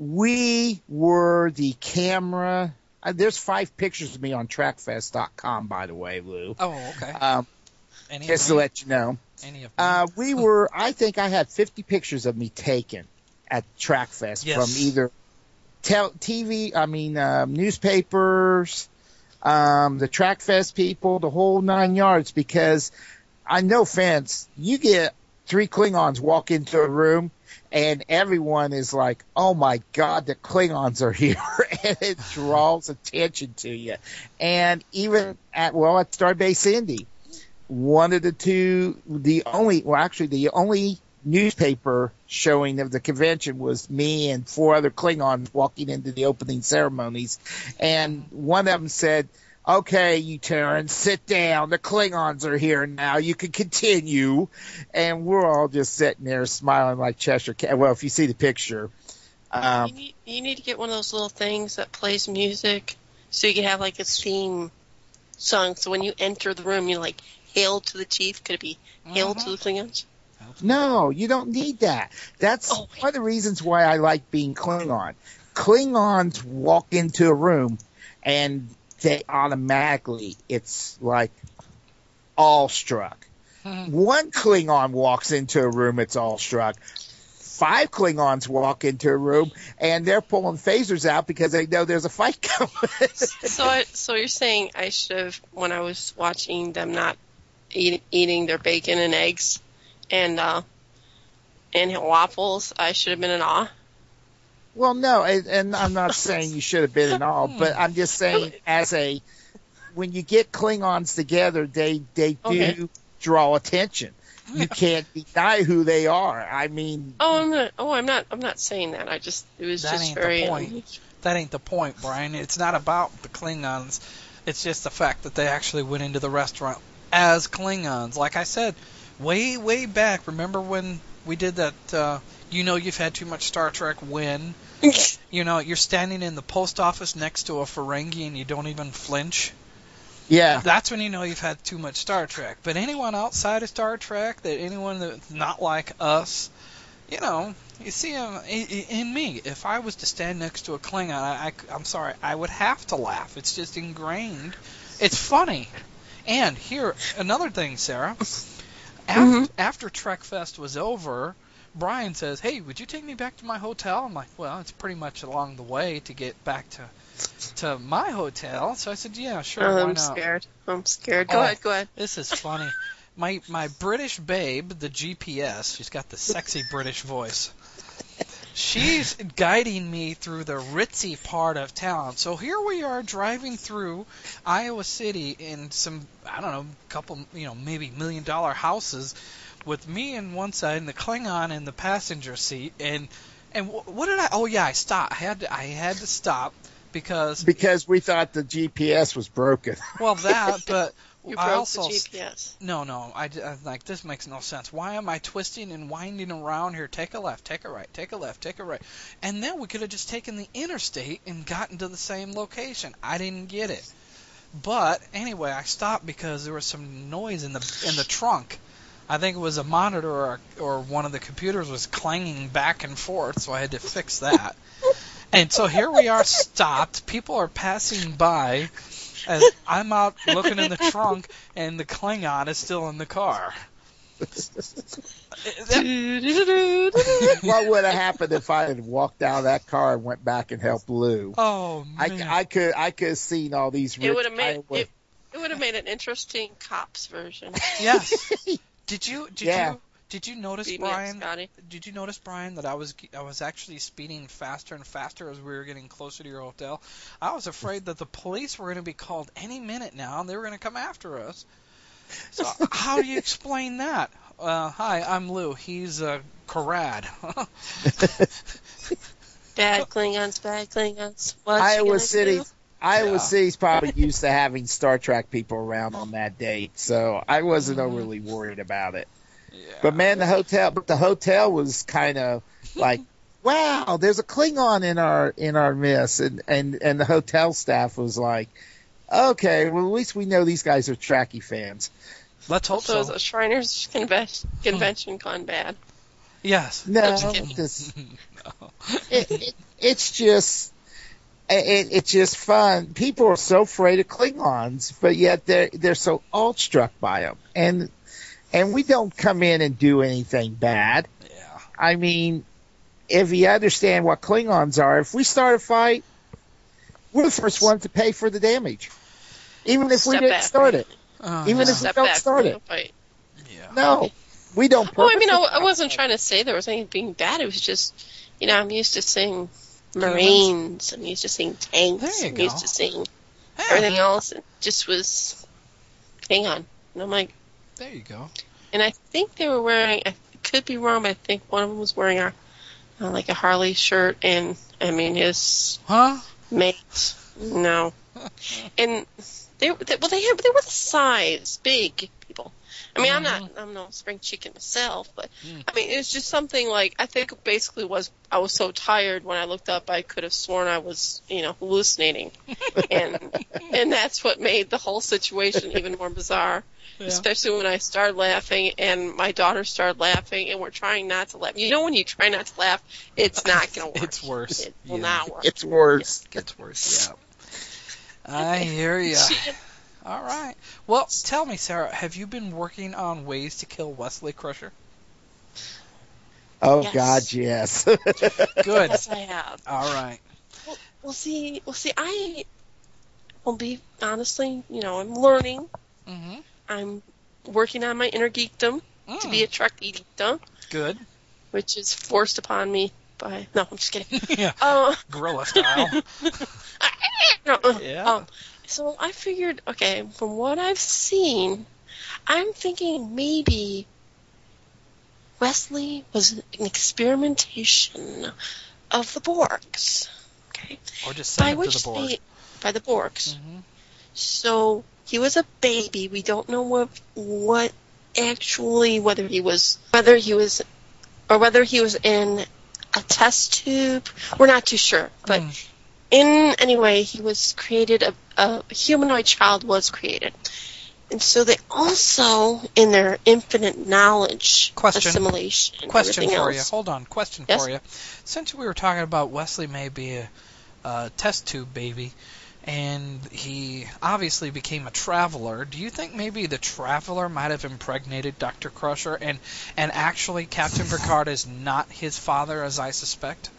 we were the camera. Uh, there's five pictures of me on trackfest dot com, by the way, Lou. Oh, okay. Um, Any just of to me? let you know. Any of me? Uh, we were, I think I had fifty pictures of me taken at Trackfest Yes. from either tel- T V, I mean, um, newspapers, um, the Trackfest people, the whole nine yards, because I know fans, you get three Klingons walk into a room and everyone is like, oh my God, the Klingons are here. And it draws attention to you. And even at, well, at Starbase Indy, one of the two, the only, well, actually, the only newspaper showing of the convention was me and four other Klingons walking into the opening ceremonies. And one of them said, okay, you Terrans, sit down. The Klingons are here now. You can continue. And we're all just sitting there smiling like Cheshire Cat. Well, if you see the picture. Um, you, need, you need to get one of those little things that plays music so you can have like a theme song. So when you enter the room, you're like, hail to the chief. Could it be hail Mhm. to the Klingons? No, you don't need that. That's Oh, one of the reasons why I like being Klingon. Klingons walk into a room and they automatically, it's like awestruck. Mhm. One Klingon walks into a room, it's awestruck. five Klingons walk into a room and they're pulling phasers out because they know there's a fight coming. So, I, so you're saying I should have, when I was watching them not eat, eating their bacon and eggs and uh, and waffles, I should have been in awe? Well, no, and, and I'm not saying you should have been in awe, but I'm just saying as a when you get Klingons together, they they do Okay. draw attention. You can't deny who they are. I mean, Oh, I'm not. Oh, I'm not. I'm not saying that. I just it was That just ain't the very. point. Um, That ain't the point, Brian. It's not about the Klingons. It's just the fact that they actually went into the restaurant as Klingons. Like I said, way, way back, remember when we did that, uh, you know you've had too much Star Trek when, you know, you're standing in the post office next to a Ferengi and you don't even flinch? yeah, That's when you know you've had too much Star Trek. But anyone outside of Star Trek, that anyone that's not like us, you know, you see him in me. If I was to stand next to a Klingon, I, I, I'm sorry, I would have to laugh. It's just ingrained. It's funny. And here, another thing, Sarah. After, Mm-hmm. after Trek Fest was over, Brian says, "Hey, would you take me back to my hotel?" I'm like, "Well, it's pretty much along the way to get back to to my hotel." So I said, "Yeah, sure, oh, why I'm not?" scared. I'm scared. Go Oh. ahead. Go ahead. This is funny. My my British babe, the G P S, she's got the sexy British voice. She's guiding me through the ritzy part of town. So here we are driving through Iowa City in some, I don't know, couple, you know, maybe million dollar houses with me on one side and the Klingon in the passenger seat. And and wh- what did I? Oh yeah, I stopped. I had to, I had to stop because because we thought the G P S was broken. well that, but You I broke also the G P S. No, no, I, I like this makes no sense. Why am I twisting and winding around here? Take a left, take a right, take a left, take a right, and then we could have just taken the interstate and gotten to the same location. I didn't get it, but anyway, I stopped because there was some noise in the in the trunk. I think it was a monitor or or one of the computers was clanging back and forth, so I had to fix that. And so here we are, stopped. People are passing by. As I'm out looking in the trunk, and the Klingon is still in the car. That- What would have happened if I had walked out of that car and went back and helped Lou? oh I, man! I could I could have seen all these. It rich would have made Iowa- it. It would have made an interesting cops version. Yes. Did you did Yeah. you did you notice, Beat me up, Brian? Scotty. Did you notice, Brian, that I was I was actually speeding faster and faster as we were getting closer to your hotel? I was afraid that the police were going to be called any minute now, and they were going to come after us. So how do you explain that? Uh, hi, I'm Lou. He's uh, Karad. Bad Klingons, bad Klingons. What you Iowa gonna City. do? Iowa Yeah. City's probably used to having Star Trek people around on that date, so I wasn't Mhm. overly worried about it. Yeah. But man, the hotel, but the hotel was kind of like, wow, there's a Klingon in our in our midst, and and and the hotel staff was like, okay, well at least we know these guys are Trekkie fans. Let's hope So so. is a Shriners convention, convention gone bad? Yes. No, I'm just kidding. this, No. it, it, it's just. It, it's just fun. People are so afraid of Klingons, but yet they're they're so awe-struck by them, and and we don't come in and do anything bad. Yeah. I mean, if you understand what Klingons are, if we start a fight, we're the first ones to pay for the damage, even if we Step didn't back. start it. Uh, Even if yeah. we Step don't back start from it. the fight. Yeah. No, we don't. Oh, I mean, I, purposely- I wasn't trying to say there was anything bad. It was just, you know, I'm used to seeing Marines. I'm used to seeing tanks. There you I'm go. used to seeing Yeah, everything else. It just was, hang on. And I'm like, there you go. and I think they were wearing, I could be wrong, but I think one of them was wearing a, uh, like a Harley shirt, and I mean, his Huh? mate, no. And they, they well, they had, they were the size, big people. I mean, I'm not, I'm no spring chicken myself, but Mm. I mean, it's just something like, I think it basically was, I was so tired when I looked up, I could have sworn I was, you know, hallucinating. and, and that's what made the whole situation even more bizarre. Yeah. Especially when I started laughing and my daughter started laughing and we're trying not to laugh. You know when you try not to laugh, it's not going to work. It's worse. It will Yeah. not work. It's worse. Gets worse. Yeah. I hear ya. All right. Well, tell me, Sarah, have you been working on ways to kill Wesley Crusher? Oh, Yes. God, yes. Good. Yes, I have. All right. Well, well, see, well, see, I will be honestly, you know, I'm learning. Mm-hmm. I'm working on my inner geekdom Mm. to be a Trekkie geekdom, Good. which is forced upon me by. No, I'm just kidding. Yeah. Uh, Gorilla style. no, uh, Yeah. um, so I figured, okay, from what I've seen, I'm thinking maybe Wesley was an experimentation of the Borgs. Okay. Or just By send him which to the board. they, by the Borgs. Mm-hmm. So he was a baby. We don't know what what actually whether he was whether he was or whether he was in a test tube. We're not too sure. But Mm. in anyway, he was created. A, a humanoid child was created. And so they also, in their infinite knowledge, Question. assimilation, and Question everything for else. you. Hold on. Question Yes? for you. Since we were talking about Wesley may be a, a test tube baby, and he obviously became a traveler, do you think maybe the traveler might have impregnated Doctor Crusher, and, and actually Captain Picard is not his father, as I suspect?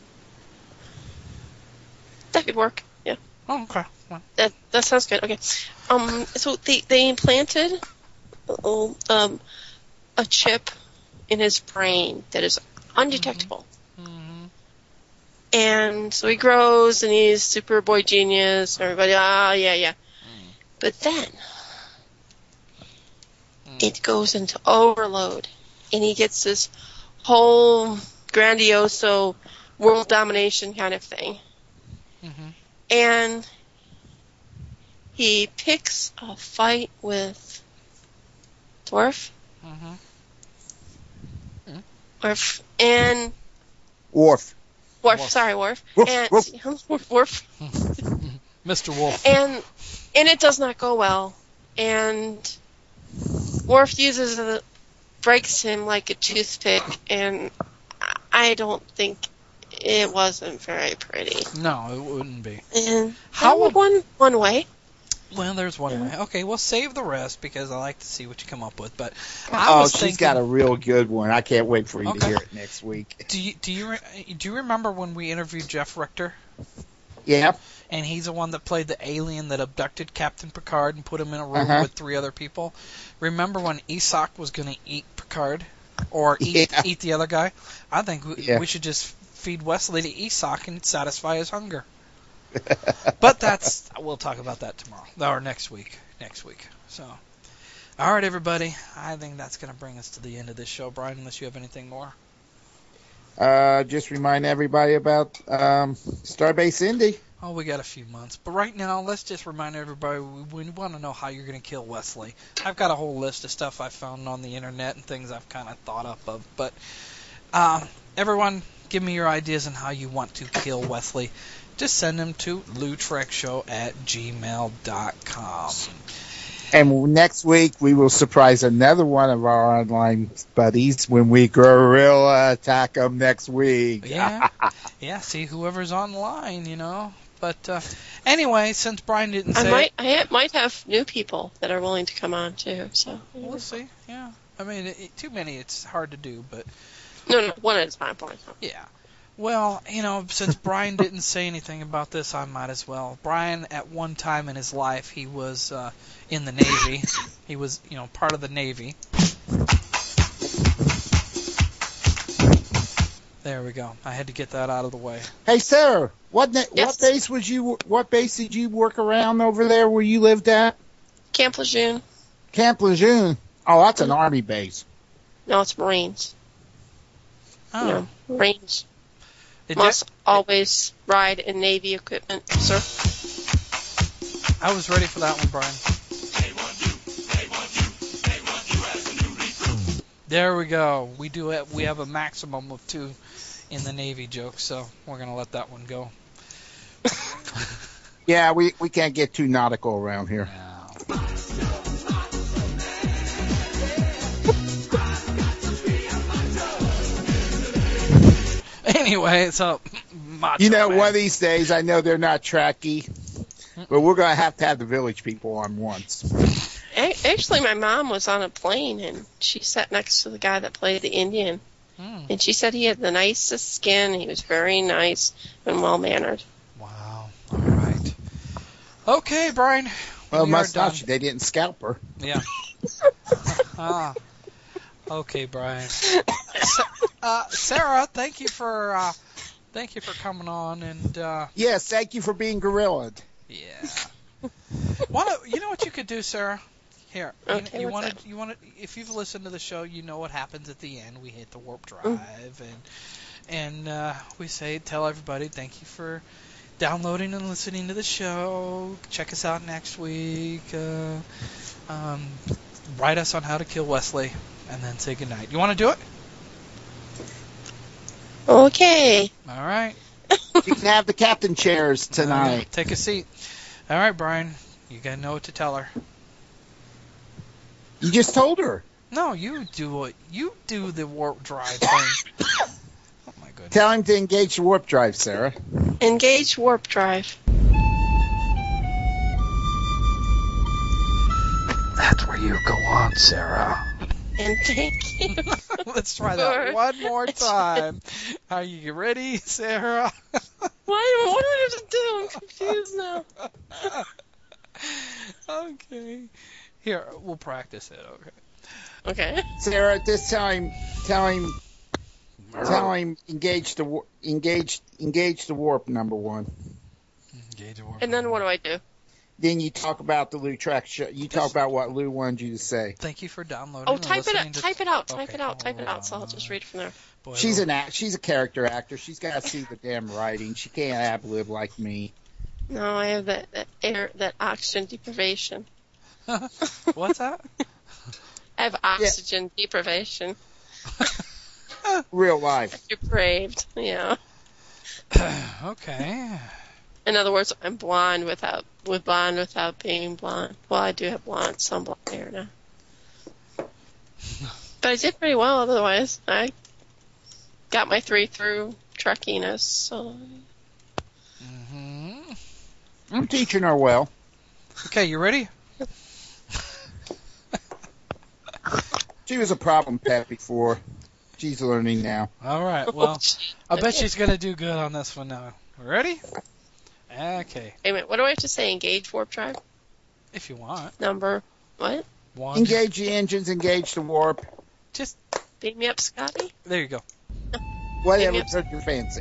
That could work. Yeah. Oh, okay. Well, That that sounds good. Okay. Um. So they they implanted uh, um a chip in his brain that is undetectable, mm-hmm. and so he grows and he's super boy genius. Everybody, ah, yeah, yeah. Mm. But then Mm. it goes into overload, and he gets this whole grandioso world domination kind of thing, Mm-hmm. and he picks a fight with Dwarf. Mm-hmm. Worf and Worf. Worf, Worf. sorry, Worf, Worf, and Worf. Worf, Worf, Mister Wolf. and and it does not go well, and Worf uses a breaks him like a toothpick, and I don't think it wasn't very pretty. No, it wouldn't be. And How that would one one way. Well, there's one Yeah. way. Okay, we'll save the rest because I like to see what you come up with. But I Oh, was she's thinking, got a real good one. I can't wait for you Okay. to hear it next week. do you do you re- do you remember when we interviewed Jeff Richter? Yeah. And he's the one that played the alien that abducted Captain Picard and put him in a room Uh-huh. with three other people. Remember when Isak was going to eat Picard or eat Yeah. eat the other guy? I think we, Yeah. we should just feed Wesley to Isak and satisfy his hunger. But that's we'll talk about that tomorrow or next week. Next week. So, all right, everybody. I think that's going to bring us to the end of this show, Brian. Unless you have anything more. Uh, just remind everybody about um, Starbase Indy. Oh, we got a few months. But right now, let's just remind everybody we, we want to know how you're going to kill Wesley. I've got a whole list of stuff I found on the internet and things I've kind of thought up of. But uh, everyone, give me your ideas on how you want to kill Wesley. Just send them to lutrekshow at gmail dot com. And next week we will surprise another one of our online buddies when we guerrilla attack them next week. Yeah, yeah. See whoever's online, you know. But uh, anyway, since Brian didn't I say, might I might have new people that are willing to come on too. So we'll see. Yeah, I mean, it, it, too many, it's hard to do, but. no, no, one at a time. One at a time. Yeah. Well, you know, since Brian didn't say anything about this, I might as well. Brian, at one time in his life, he was uh, in the Navy. He was, you know, part of the Navy. There we go. I had to get that out of the way. Hey, Sarah, what na- Yes. what base was you? What base did you work around over there where you lived at? Camp Lejeune. Camp Lejeune. Oh, that's an army base. No, it's Marines. Oh. You know, Marines Did must always ride in Navy equipment, sir. you- I was ready for that one, Brian. There we go. We do it. We have a maximum of two in the Navy joke, so we're gonna let that one go. Yeah, we, we can't get too nautical around here. Anyway, so Macho You know, Man. one of these days, I know they're not tracky, but we're going to have to have the village people on once. A- Actually, my mom was on a plane and she sat next to the guy that played the Indian, Hmm. And she said he had the nicest skin. He was very nice and well-mannered. Wow. All right. Okay, Brian. Well, we must are done. not. They didn't scalp her. Yeah. ah. Okay, Brian. Sa- uh, Sarah, thank you for uh, thank you for coming on, and uh, Yes, thank you for being gorillaed. yeah. Wanna, you know what you could do, Sarah? Here, Okay, you, you what's want that? to, you want to, if you've listened to the show, you know what happens at the end. We hit the warp drive, Mm. and and uh, we say, tell everybody, thank you for downloading and listening to the show. Check us out next week. Uh, um, write us on how to kill Wesley, and then say goodnight. You want to do it? Okay. All right. You can have the captain chairs tonight. Take a seat. All right, Brian. You gotta know what to tell her. You just told her. No, you do it. You do the warp drive thing. Oh my goodness. Tell him to engage the warp drive, Sarah. Engage warp drive. That's where you go on, Sarah. And thank you. Let's try that for- one more time. Are you ready, Sarah? Why? What do I have to do? I'm confused now. Okay. Here, we'll practice it. Okay. Okay. Sarah, this time, tell him, tell him engage the war- engage engage the warp number one. Engage the warp. And then what do I do? Then you talk about the Lou Track show. You talk Just- about what Lou wanted you to say. Thank you for downloading. Oh, and type it listening out. to- Type it out. Type Okay, it out. Type it hold out. So I'll on. just read it from there. Boy, She's it'll- an act. She's a character actor. She's got to see the damn writing. She can't ad-lib like me. No, I have that, that air, that oxygen deprivation. What's that? I have oxygen deprivation. Real life. Depraved. Yeah. Okay. In other words, I'm blonde without with blonde without being blonde. Well, I do have blonde, some blonde hair now. But I did pretty well otherwise. I got my three through truckiness. So hmm I'm teaching her well. Okay, you ready? She was a problem pet before. She's learning now. All right. Well, I bet she's gonna do good on this one now. Ready? Okay. Wait a minute, what do I have to say? Engage warp drive? If you want. Number what? One. Engage the engines. Engage the warp. Just Beam me up, Scotty? there you go. Whatever Maybe took your fancy.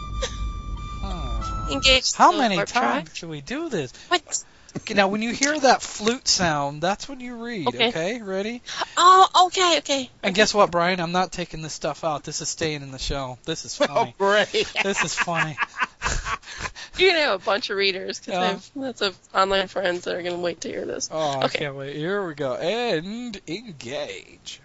Oh. Engage How the many warp times drive? should we do this? What? Okay, now when you hear that flute sound, that's when you read. Okay. Okay, ready? Oh, okay, okay. And guess what, Brian? I'm not taking this stuff out. This is staying in the show. This is Oh, funny. great. This is funny. You're going to have a bunch of readers because Yeah. I have lots of online friends that are going to wait to hear this. Oh, I Okay. can't wait. Here we go. And engage.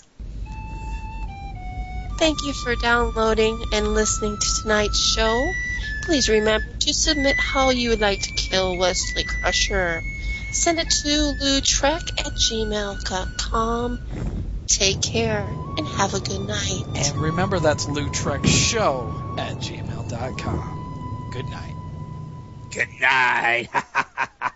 Thank you for downloading and listening to tonight's show. Please remember to submit how you would like to kill Wesley Crusher. Send it to lutrek at gmail dot com. Take care and have a good night. And remember, that's Lutrek Show at gmail dot com. Good night. Good night.